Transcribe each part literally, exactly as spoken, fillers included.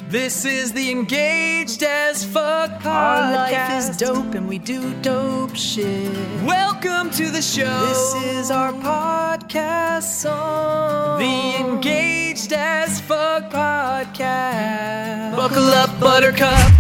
This is the Engaged as Fuck podcast. Our life is dope and we do dope shit. Welcome to the show. This is our podcast song. The Engaged as Fuck podcast. Buckle up, Buttercup.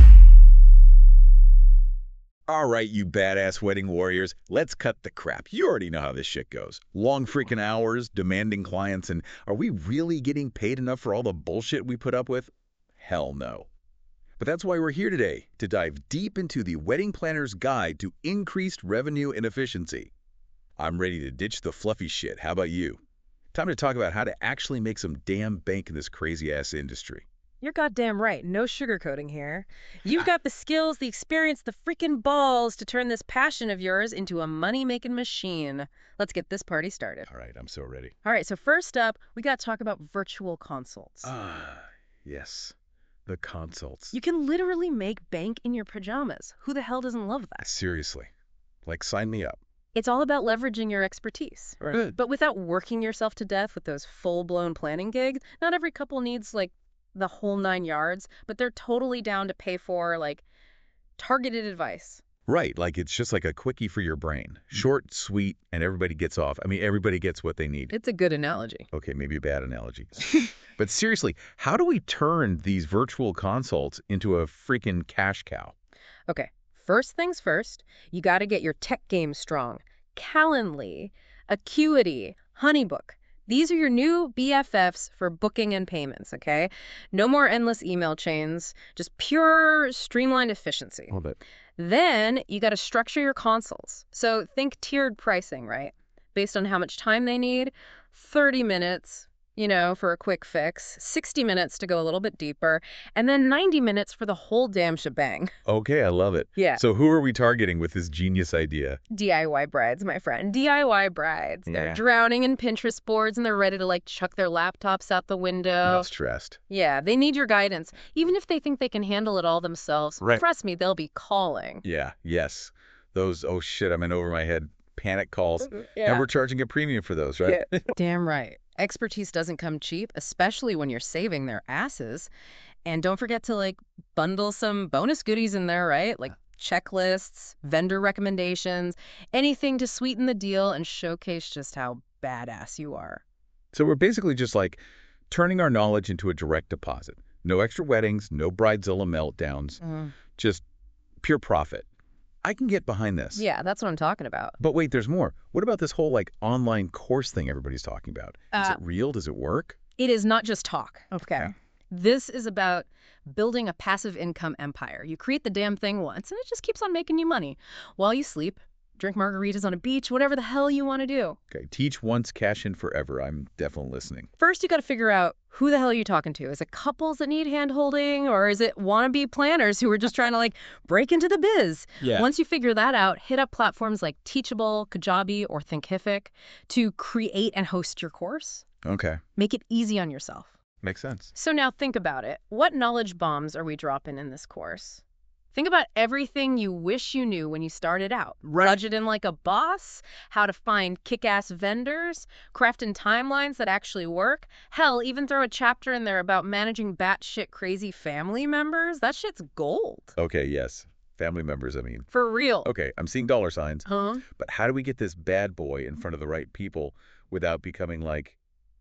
All right, you badass wedding warriors, let's cut the crap. You already know how this shit goes. Long freaking hours, demanding clients, and are we really getting paid enough for all the bullshit we put up with? Hell no. But that's why we're here today, to dive deep into the Wedding Planner's Guide to Increased Revenue and Efficiency. I'm ready to ditch the fluffy shit. How about you? Time to talk about how to actually make some damn bank in this crazy-ass industry. You're goddamn right. No sugarcoating here. You've got the skills, the experience, the freaking balls to turn this passion of yours into a money-making machine. Let's get this party started. All right, I'm so ready. All right, so first up, we got to talk about virtual consults. Ah, yes. The consults. You can literally make bank in your pajamas. Who the hell doesn't love that? Seriously. Like, sign me up. It's all about leveraging your expertise. Good. But without working yourself to death with those full-blown planning gigs, not every couple needs, like, the whole nine yards, but they're totally down to pay for, like, targeted advice. Right, like it's just like a quickie for your brain. Short, sweet, and everybody gets off. I mean, everybody gets what they need. It's a good analogy. Okay, maybe a bad analogy. But seriously, how do we turn these virtual consults into a freaking cash cow? Okay, first things first, you got to get your tech game strong. Calendly, Acuity, Honeybook. These are your new B F Fs for booking and payments, okay? No more endless email chains, just pure streamlined efficiency. Love it. Then you got to structure your consults. So think tiered pricing, right? Based on how much time they need. thirty minutes, you know, for a quick fix, sixty minutes to go a little bit deeper, and then ninety minutes for the whole damn shebang. Okay, I love it. Yeah. So who are we targeting with this genius idea? D I Y brides, my friend. D I Y brides. They're Yeah. drowning in Pinterest boards and they're ready to like chuck their laptops out the window. Not stressed. Yeah, they need your guidance. Even if they think they can handle it all themselves, Right. trust me, they'll be calling. Yeah, yes. Those, oh shit, I'm in over my head panic calls. Yeah. And we're charging a premium for those, right? Damn right. Expertise doesn't come cheap, especially when you're saving their asses. And don't forget to like bundle some bonus goodies in there, right? Like checklists, vendor recommendations, anything to sweeten the deal and showcase just how badass you are. So we're basically just like turning our knowledge into a direct deposit. No extra weddings, no bridezilla meltdowns, Mm. just pure profit. I can get behind this. Yeah, that's what I'm talking about. But wait, there's more. What about this whole like online course thing everybody's talking about? Is Uh, it real? Does it work? It is not just talk. Okay. This is about building a passive income empire. You create the damn thing once, and it just keeps on making you money while you sleep, drink margaritas on a beach, whatever the hell you want to do. Okay, teach once, cash in forever. I'm definitely listening. First, you got to figure out who the hell are you talking to. Is it couples that need hand-holding, or is it wannabe planners who are just trying to, like, break into the biz? Yeah. Once you figure that out, hit up platforms like Teachable, Kajabi, or Thinkific to create and host your course. Okay, Make it easy on yourself. makes sense. So now think about it. What knowledge bombs are we dropping in this course? Think about everything you wish you knew when you started out. Budgeting like a boss, how to find kick-ass vendors, crafting timelines that actually work. Hell, even throw a chapter in there about managing batshit crazy family members. That shit's gold. Okay, yes. Family members, I mean. For real. Okay, I'm seeing dollar signs. Huh? But how do we get this bad boy in front of the right people without becoming like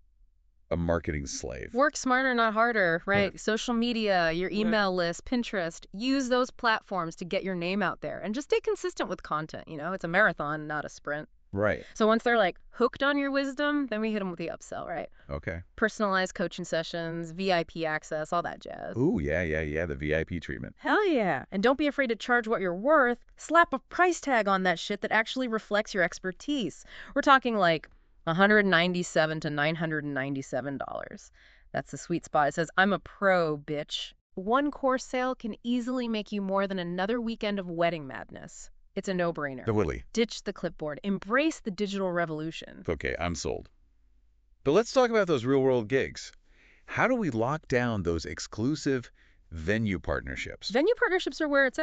a marketing slave? Work smarter, not harder, right? Social media, your email list, Pinterest. Use those platforms to get your name out there and just stay consistent with content. You know, it's a marathon, not a sprint. Right. So once they're like hooked on your wisdom, then we hit them with the upsell, right? Okay. Personalized coaching sessions, V I P access, all that jazz. Ooh, yeah, yeah, yeah, the V I P treatment. Hell yeah. And don't be afraid to charge what you're worth. Slap a price tag on that shit that actually reflects your expertise. We're talking like one hundred ninety-seven dollars to nine hundred ninety-seven dollars. That's the sweet spot. It says, I'm a pro, bitch. One course sale can easily make you more than another weekend of wedding madness. It's a no-brainer. The Willy. Ditch the clipboard. Embrace the digital revolution. Okay, I'm sold. But let's talk about those real-world gigs. How do we lock down those exclusive venue partnerships? Venue partnerships are where it's at.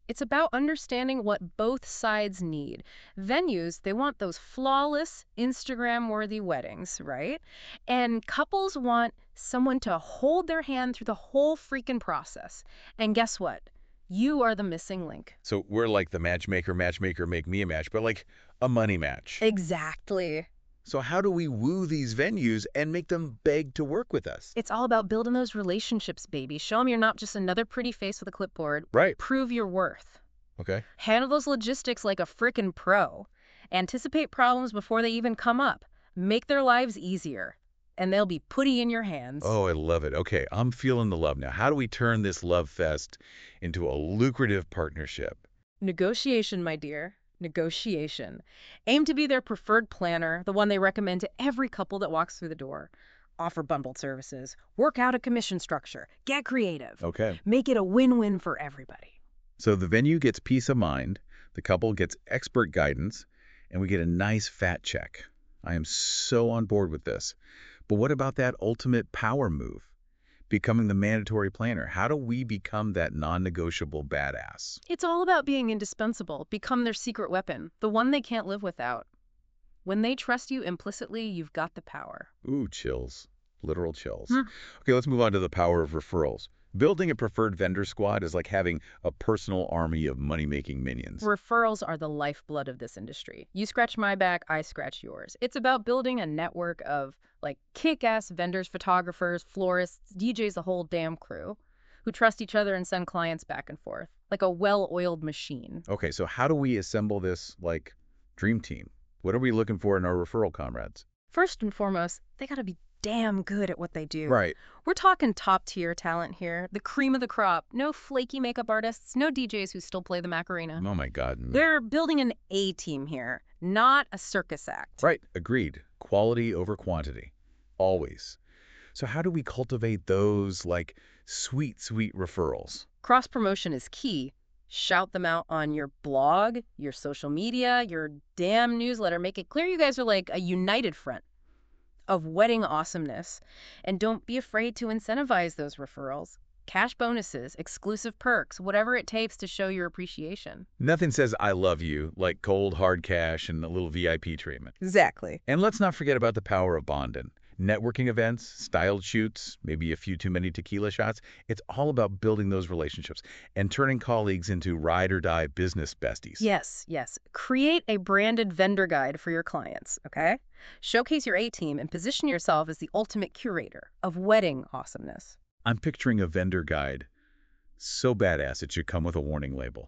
It's about understanding what both sides need. Venues, they want those flawless, Instagram-worthy weddings, right? And couples want someone to hold their hand through the whole freaking process. And guess what? You are the missing link. So we're like the matchmaker, matchmaker, make me a match, but like a money match. Exactly. So how do we woo these venues and make them beg to work with us? It's all about building those relationships, baby. Show them you're not just another pretty face with a clipboard. Right. Prove your worth. Okay. Handle those logistics like a frickin' pro. Anticipate problems before they even come up. Make their lives easier. And they'll be putty in your hands. Oh, I love it. Okay, I'm feeling the love now. How do we turn this love fest into a lucrative partnership? Negotiation, my dear. Negotiation. Aim to be their preferred planner, the one they recommend to every couple that walks through the door. Offer bundled services. Work out a commission structure. Get creative. Okay. Make it a win-win for everybody. So the venue gets peace of mind, the couple gets expert guidance, and we get a nice fat check. I am so on board with this. But what about that ultimate power move? Becoming the mandatory planner. How do we become that non-negotiable badass? It's all about being indispensable. Become their secret weapon, the one they can't live without. When they trust you implicitly, you've got the power. Ooh, chills. Literal chills. Hmm. Okay, let's move on to the power of referrals. Building a preferred vendor squad is like having a personal army of money-making minions. Referrals are the lifeblood of this industry. You scratch my back, I scratch yours. It's about building a network of, like, kick-ass vendors, photographers, florists, D Js, the whole damn crew, who trust each other and send clients back and forth, like a well-oiled machine. Okay, so how do we assemble this, like, dream team? What are we looking for in our referral comrades? First and foremost, they gotta be damn good at what they do. Right. We're talking top-tier talent here, the cream of the crop. No flaky makeup artists, no D Js who still play the Macarena. Oh, my God. They're building an A-team here, not a circus act. Right, agreed. Quality over quantity. Always. So how do we cultivate those, like, sweet, sweet referrals? Cross-promotion is key. Shout them out on your blog, your social media, your damn newsletter. Make it clear you guys are like a united front of wedding awesomeness. And don't be afraid to incentivize those referrals. Cash bonuses, exclusive perks, whatever it takes to show your appreciation. Nothing says I love you like cold, hard cash and a little V I P treatment. Exactly. And let's not forget about the power of bonding. Networking events, styled shoots, maybe a few too many tequila shots. It's all about building those relationships and turning colleagues into ride-or-die business besties. Yes, yes. Create a branded vendor guide for your clients, okay? Showcase your A-team and position yourself as the ultimate curator of wedding awesomeness. I'm picturing a vendor guide. So badass it should come with a warning label.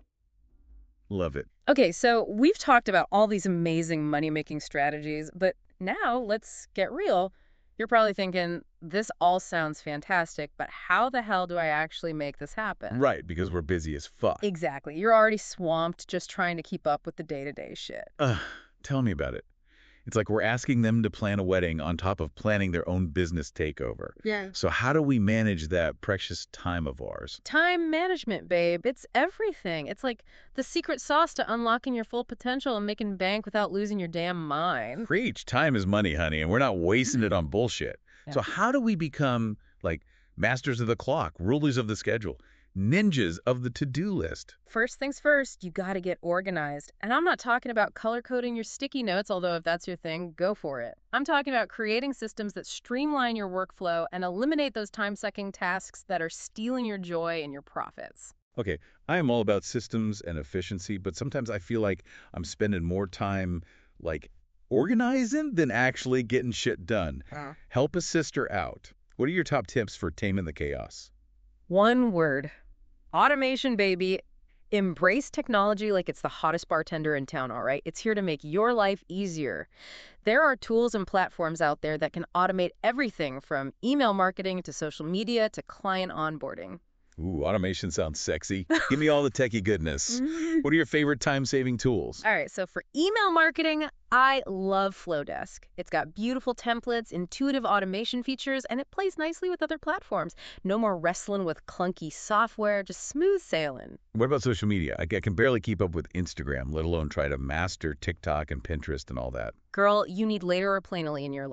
Love it. Okay, so we've talked about all these amazing money-making strategies, but now let's get real. You're probably thinking, this all sounds fantastic, but how the hell do I actually make this happen? Right, because we're busy as fuck. Exactly. You're already swamped just trying to keep up with the day-to-day shit. Ugh, tell me about it. It's like we're asking them to plan a wedding on top of planning their own business takeover. Yeah. So how do we manage that precious time of ours? Time management, babe. It's everything. It's like the secret sauce to unlocking your full potential and making bank without losing your damn mind. Preach. Time is money, honey, and we're not wasting it on bullshit. Yeah. So how do we become, like, masters of the clock, rulers of the schedule, ninjas of the to-do list? First things first, you gotta get organized. And I'm not talking about color coding your sticky notes, although if that's your thing, go for it. I'm talking about creating systems that streamline your workflow and eliminate those time-sucking tasks that are stealing your joy and your profits. Okay, I am all about systems and efficiency, but sometimes I feel like I'm spending more time, like, organizing than actually getting shit done. Uh. Help a sister out. What are your top tips for taming the chaos? One word. Automation, baby. Embrace technology like it's the hottest bartender in town, all right? It's here to make your life easier. There are tools and platforms out there that can automate everything from email marketing to social media to client onboarding. Ooh, automation sounds sexy. Give me all the techie goodness. What are your favorite time-saving tools? All right, so for email marketing, I love Flowdesk. It's got beautiful templates, intuitive automation features, and it plays nicely with other platforms. No more wrestling with clunky software, just smooth sailing. What about social media? I I can barely keep up with Instagram, let alone try to master TikTok and Pinterest and all that. Girl, you need Later or Planoly in your life.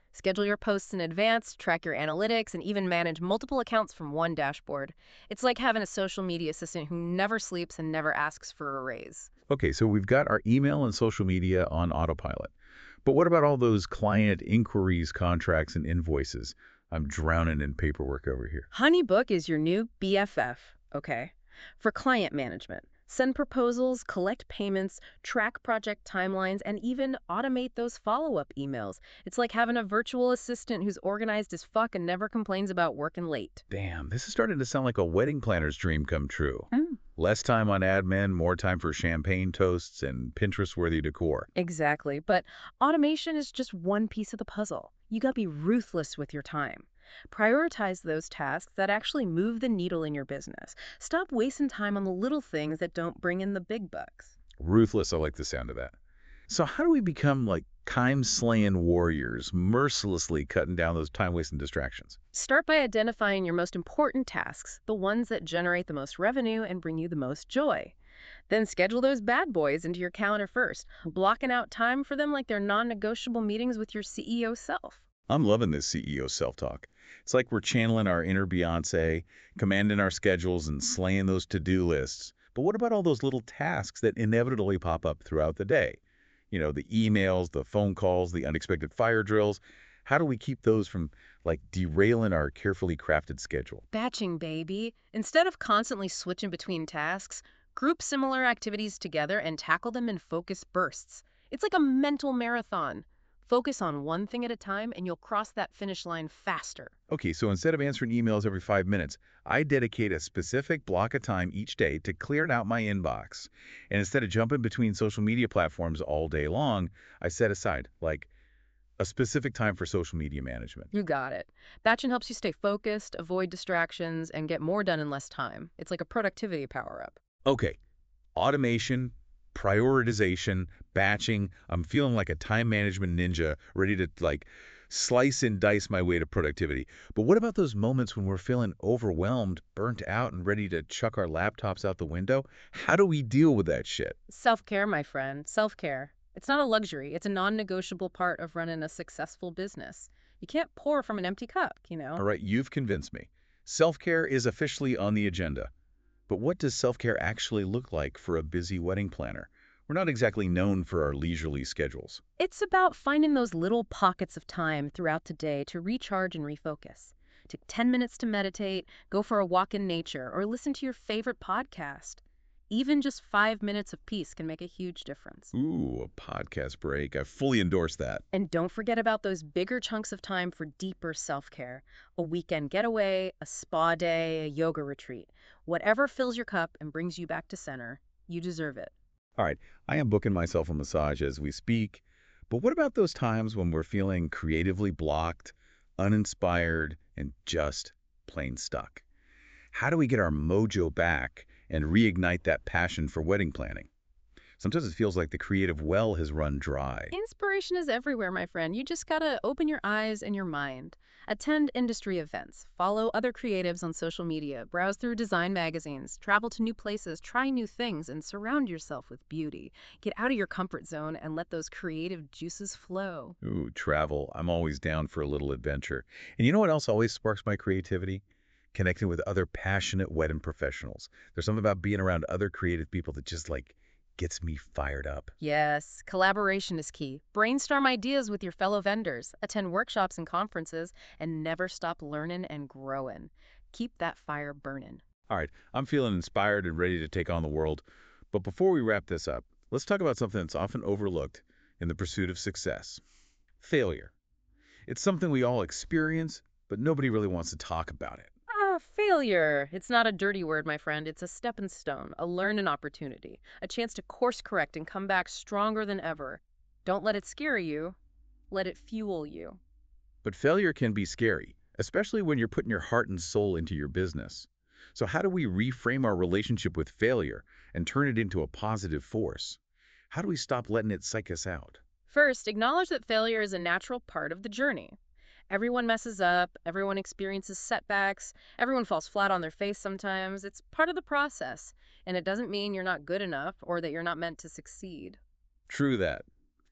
Schedule your posts in advance, track your analytics, and even manage multiple accounts from one dashboard. It's like having a social media assistant who never sleeps and never asks for a raise. Okay, so we've got our email and social media on autopilot. But what about all those client inquiries, contracts, and invoices? I'm drowning in paperwork over here. HoneyBook is your new B F F, okay? For client management. Send proposals, collect payments, track project timelines, and even automate those follow-up emails. It's like having a virtual assistant who's organized as fuck and never complains about working late. Damn, this is starting to sound like a wedding planner's dream come true. Mm. Less time on admin, more time for champagne toasts and Pinterest-worthy decor. Exactly, but automation is just one piece of the puzzle. You gotta be ruthless with your time. Prioritize those tasks that actually move the needle in your business. Stop wasting time on the little things that don't bring in the big bucks. Ruthless, I like the sound of that. So how do we become like time-slaying warriors, mercilessly cutting down those time-wasting distractions? Start by identifying your most important tasks, the ones that generate the most revenue and bring you the most joy. Then schedule those bad boys into your calendar first, blocking out time for them like they're non-negotiable meetings with your C E O self. I'm loving this C E O self-talk. It's like we're channeling our inner Beyonce, commanding our schedules and slaying those to-do lists. But what about all those little tasks that inevitably pop up throughout the day? You know, the emails, the phone calls, the unexpected fire drills. How do we keep those from, like, derailing our carefully crafted schedule? Batching, baby. Instead of constantly switching between tasks, group similar activities together and tackle them in focused bursts. It's like a mental marathon. Focus on one thing at a time and you'll cross that finish line faster. Okay, so instead of answering emails every five minutes, I dedicate a specific block of time each day to clearing out my inbox. And instead of jumping between social media platforms all day long, I set aside, like, a specific time for social media management. You got it. Batching helps you stay focused, avoid distractions, and get more done in less time. It's like a productivity power-up. Okay, automation, prioritization, batching. I'm feeling like a time management ninja, ready to, like, slice and dice my way to productivity. But what about those moments when we're feeling overwhelmed, burnt out, and ready to chuck our laptops out the window? How do we deal with that shit? Self-care, my friend. Self-care. It's not a luxury. It's a non-negotiable part of running a successful business. You can't pour from an empty cup, you know? All right, you've convinced me. Self-care is officially on the agenda. But what does self-care actually look like for a busy wedding planner? We're not exactly known for our leisurely schedules. It's about finding those little pockets of time throughout the day to recharge and refocus. Take ten minutes to meditate, go for a walk in nature, or listen to your favorite podcast. Even just five minutes of peace can make a huge difference. Ooh, a podcast break. I fully endorse that. And don't forget about those bigger chunks of time for deeper self-care. A weekend getaway, a spa day, a yoga retreat. Whatever fills your cup and brings you back to center, you deserve it. All right, I am booking myself a massage as we speak. But what about those times when we're feeling creatively blocked, uninspired, and just plain stuck? How do we get our mojo back and reignite that passion for wedding planning? Sometimes it feels like the creative well has run dry. Inspiration is everywhere, my friend. You just gotta open your eyes and your mind. Attend industry events, follow other creatives on social media, browse through design magazines, travel to new places, try new things, and surround yourself with beauty. Get out of your comfort zone and let those creative juices flow. Ooh, travel. I'm always down for a little adventure. And you know what else always sparks my creativity? Connecting with other passionate wedding professionals. There's something about being around other creative people that just, like, gets me fired up. Yes, collaboration is key. Brainstorm ideas with your fellow vendors, attend workshops and conferences, and never stop learning and growing. Keep that fire burning. All right, I'm feeling inspired and ready to take on the world. But before we wrap this up, let's talk about something that's often overlooked in the pursuit of success. Failure. It's something we all experience, but nobody really wants to talk about it. Ah, failure. It's not a dirty word, my friend. It's a stepping stone, a learning opportunity, a chance to course correct and come back stronger than ever. Don't let it scare you. Let it fuel you. But failure can be scary, especially when you're putting your heart and soul into your business. So how do we reframe our relationship with failure and turn it into a positive force? How do we stop letting it psych us out? First, acknowledge that failure is a natural part of the journey. Everyone messes up, everyone experiences setbacks, everyone falls flat on their face sometimes. It's part of the process, and it doesn't mean you're not good enough or that you're not meant to succeed. True that.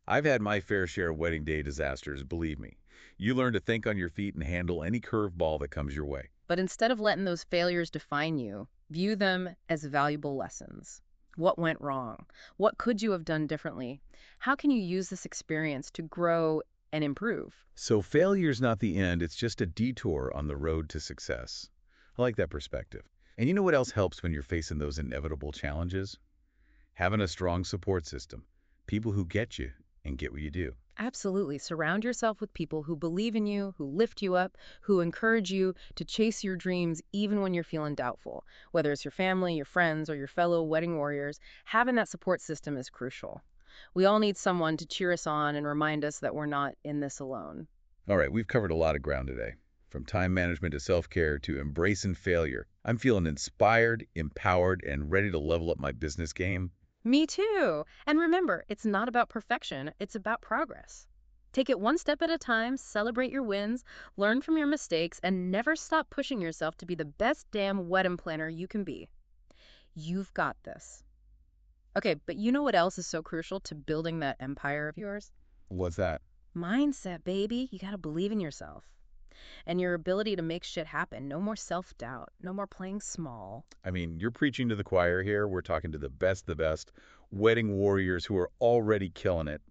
I've had my fair share of wedding day disasters, believe me. You learn to think on your feet and handle any curveball that comes your way. But instead of letting those failures define you, view them as valuable lessons. What went wrong? What could you have done differently? How can you use this experience to grow and improve? So failure's not the end, it's just a detour on the road to success. I like that perspective. And you know what else helps when you're facing those inevitable challenges? Having a strong support system. People who get you and get what you do. Absolutely. Surround yourself with people who believe in you, who lift you up, who encourage you to chase your dreams even when you're feeling doubtful. Whether it's your family, your friends, or your fellow wedding warriors, having that support system is crucial. We all need someone to cheer us on and remind us that we're not in this alone. All right, we've covered a lot of ground today. From time management to self-care to embracing failure. I'm feeling inspired, empowered, and ready to level up my business game. Me too. And remember, it's not about perfection, it's about progress. Take it one step at a time, celebrate your wins, learn from your mistakes, and never stop pushing yourself to be the best damn wedding planner you can be. You've got this. Okay, but you know what else is so crucial to building that empire of yours? What's that? Mindset, baby. You gotta believe in yourself and your ability to make shit happen. No more self-doubt. No more playing small. I mean, you're preaching to the choir here. We're talking to the best, the best wedding warriors who are already killing it.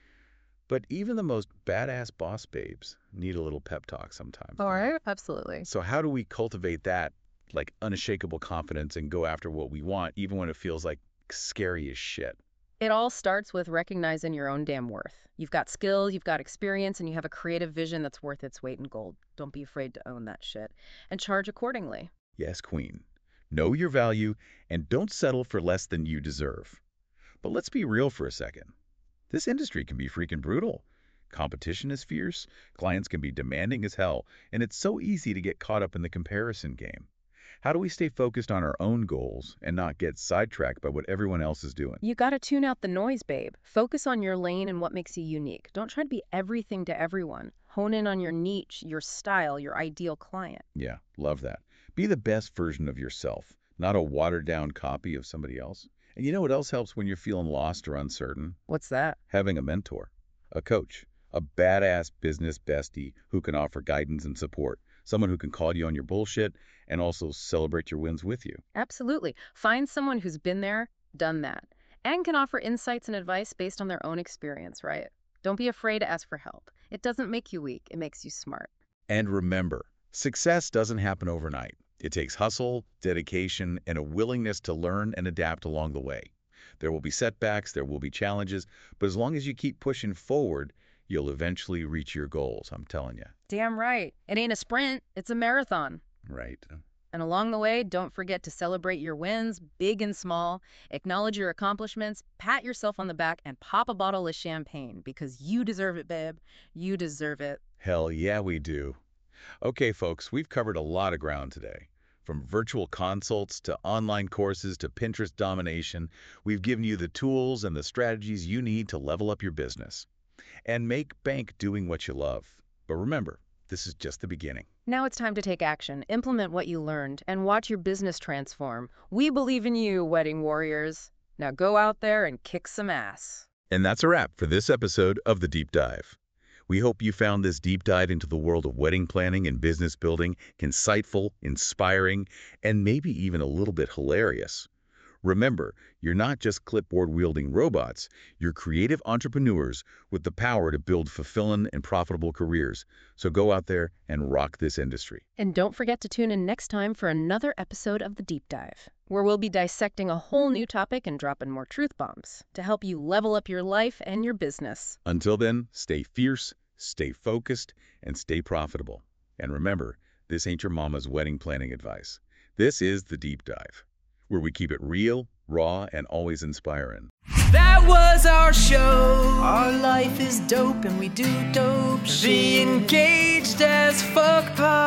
But even the most badass boss babes need a little pep talk sometimes. All right, absolutely. So how do we cultivate that, like, unshakable confidence and go after what we want, even when it feels like scary as shit? It all starts with recognizing your own damn worth. You've got skills, you've got experience, and you have a creative vision that's worth its weight in gold. Don't be afraid to own that shit and charge accordingly. Yes, queen. Know your value and don't settle for less than you deserve. But let's be real for a second. This industry can be freaking brutal. Competition is fierce, clients can be demanding as hell, and it's so easy to get caught up in the comparison game. How do we stay focused on our own goals and not get sidetracked by what everyone else is doing? You gotta tune out the noise, babe. Focus on your lane and what makes you unique. Don't try to be everything to everyone. Hone in on your niche, your style, your ideal client. Yeah, love that. Be the best version of yourself, not a watered-down copy of somebody else. And you know what else helps when you're feeling lost or uncertain? What's that? Having a mentor, a coach, a badass business bestie who can offer guidance and support. Someone who can call you on your bullshit and also celebrate your wins with you. Absolutely. Find someone who's been there, done that, and can offer insights and advice based on their own experience, right? Don't be afraid to ask for help. It doesn't make you weak. It makes you smart. And remember, success doesn't happen overnight. It takes hustle, dedication, and a willingness to learn and adapt along the way. There will be setbacks, there will be challenges, but as long as you keep pushing forward, you'll eventually reach your goals, I'm telling you. Damn right. It ain't a sprint, it's a marathon. Right. And along the way, don't forget to celebrate your wins, big and small, acknowledge your accomplishments, pat yourself on the back, and pop a bottle of champagne, because you deserve it, babe. You deserve it. Hell yeah, we do. Okay, folks, we've covered a lot of ground today. From virtual consults to online courses to Pinterest domination, we've given you the tools and the strategies you need to level up your business and make bank doing what you love. But remember, this is just the beginning. Now it's time to take action, implement what you learned, and watch your business transform. We believe in you, wedding warriors. Now go out there and kick some ass. And that's a wrap for this episode of The Deep Dive. We hope you found this deep dive into the world of wedding planning and business building insightful, inspiring, and maybe even a little bit hilarious. Remember, you're not just clipboard-wielding robots, you're creative entrepreneurs with the power to build fulfilling and profitable careers. So go out there and rock this industry. And don't forget to tune in next time for another episode of The Deep Dive, where we'll be dissecting a whole new topic and dropping more truth bombs to help you level up your life and your business. Until then, stay fierce, stay focused, and stay profitable. And remember, this ain't your mama's wedding planning advice. This is The Deep Dive, where we keep it real, raw, and always inspiring. That was our show. Our life is dope and we do dope The shit. Engaged as Fuck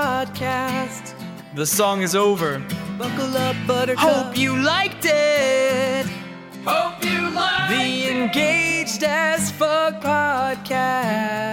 podcast. The song is over. Buckle up, buttercup. Hope you liked it. Hope you liked The Engaged as Fuck podcast.